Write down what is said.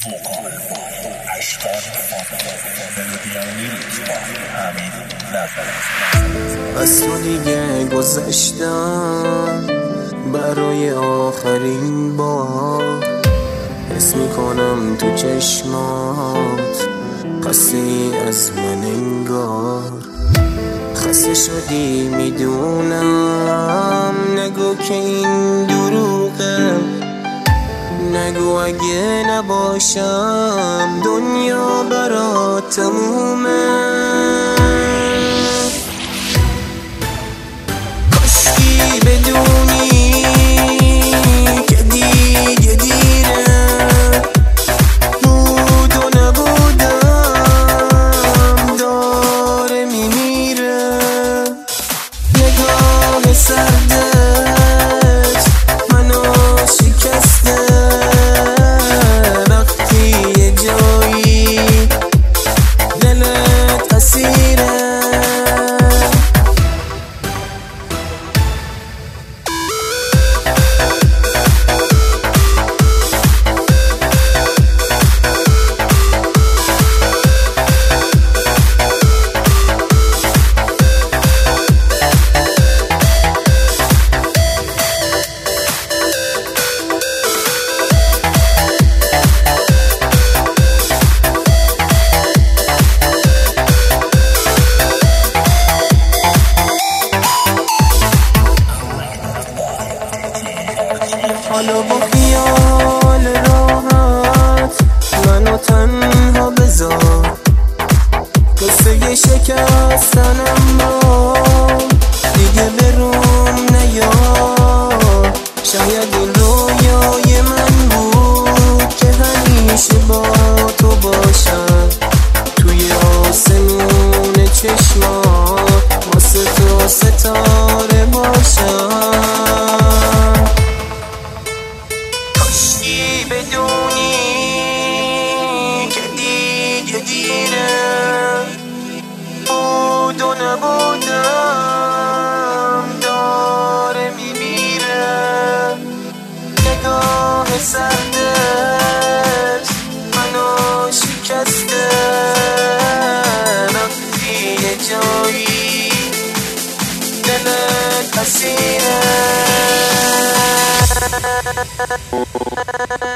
فوقال اشتار ملودیانی حمید نظرت. از تو دیگه گذشتم برای آخرین بار، حس میکنم تو چشمات خسته از من انگار. خسته شدی میدونم، نگو که این دروغه، نگو اگه نباشم دنیا برات تمومه. کاشکی بدونی که دیگه دیره، بود و نبودم داره میمیره. نگاه سردت منو شکسته، وقتی یه جایی دلت اسیره. حالا با خیال راحت منو تنها بذار، قصه شکستن اما دیگه به روم نیار. شاید این رویای من بود که همیشه با تو باشم، توی آسمون چشمات واسه تو ستاره باشم. بدونی که دیگه دیره، بود و نبودم داره میمیره. نگاه سردت منو شکسته، وقتی یه جایی دلت اسیره.